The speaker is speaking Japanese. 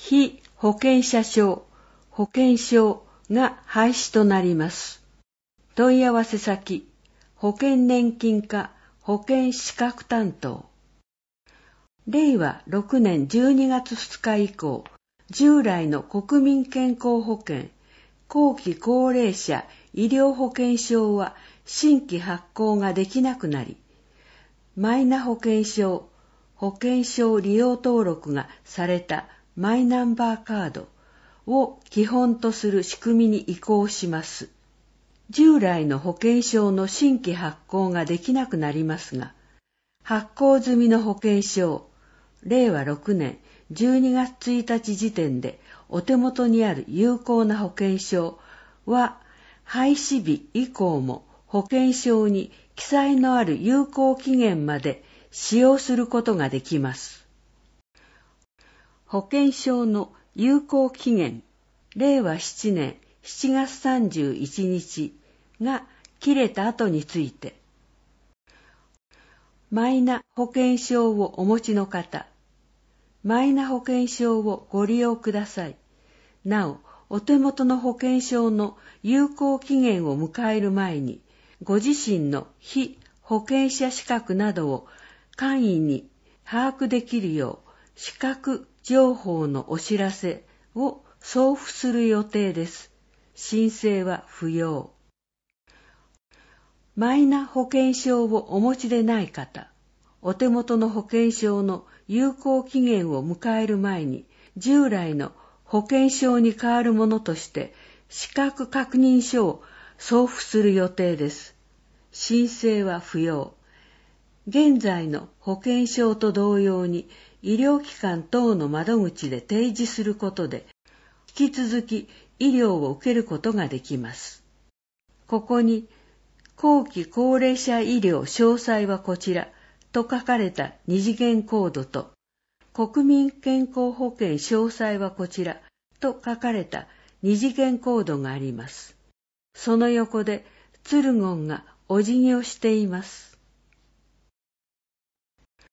被保険者証、保険証が廃止となります。問い合わせ先、保険年金課保険資格担当。令和6年12月2日以降、従来の国民健康保険、後期高齢者医療保険証は新規発行ができなくなり、マイナ保険証、保険証利用登録がされたマイナンバーカードを基本とする仕組みに移行します。従来の保険証の新規発行ができなくなりますが、発行済みの保険証、令和6年12月1日時点でお手元にある有効な保険証は、廃止日以降も保険証に記載のある有効期限まで使用することができます。保険証の有効期限、令和7年7月31日が切れた後について、マイナ保険証をお持ちの方、マイナ保険証をご利用ください。なお、お手元の保険証の有効期限を迎える前に、ご自身の被保険者資格などを簡易に把握できるよう、資格情報のお知らせを送付する予定です。申請は不要。マイナ保険証をお持ちでない方、お手元の保険証の有効期限を迎える前に、従来の保険証に代わるものとして資格確認書を送付する予定です。申請は不要。現在の保険証と同様に医療機関等の窓口で提示することで、引き続き医療を受けることができます。ここに、後期高齢者医療詳細はこちらと書かれた二次元コードと、国民健康保険詳細はこちらと書かれた二次元コードがあります。その横でツルゴンがお辞儀をしています。